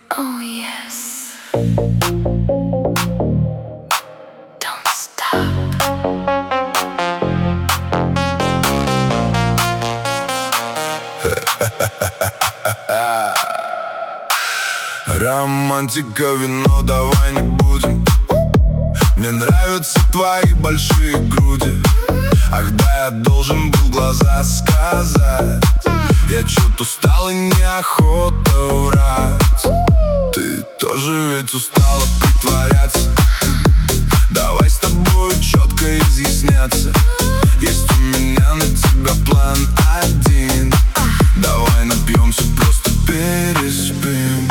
Oh yes. Don't stop. Романтика, вино, давай не будем. Мне нравятся твои большие груди. Ах да, я должен был глаза сказать. Я чё-то устал и неохота врать. Ты тоже ведь устала притворяться. Давай с тобой четко изъясняться. Есть у меня на тебя план один. Давай напьемся, просто переспим.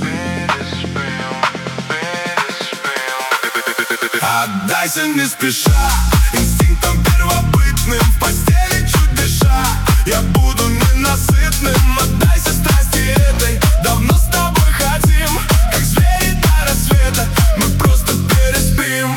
Отдайся не спеша, инстинктом первобытным, в постели чуть дыша. Я буду ненасытным, отдайся страсти этой. Давно с тобой хотим, как звери до рассвета. Мы просто переспим.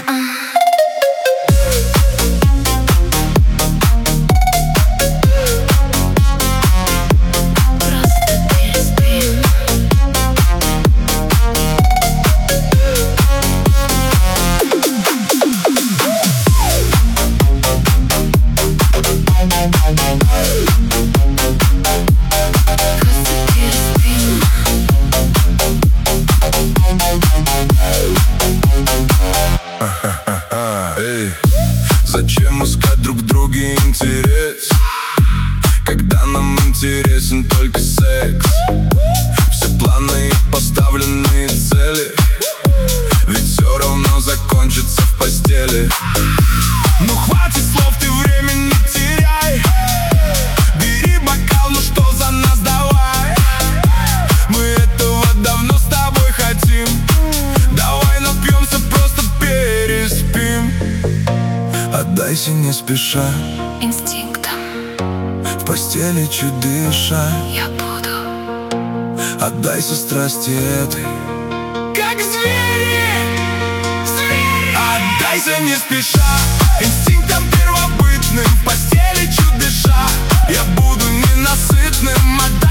Эй, зачем искать друг в друге интерес, когда нам интересен только секс? Все планы и поставленные цели, ведь все равно закончится в постели. Ну хватит слов, ты время не теряй. Бери бокал, ну что за нас, давай. Мы этого давно с тобой хотим. Давай напьемся, просто переспим. Отдайся не спеша, Инстинктом в постели чуть дыша. я буду. Отдайся страсти этой, Как звери, звери. отдайся не спеша, инстинктом первобытным, в постели чуть дыша. Я буду ненасытным, отдайся.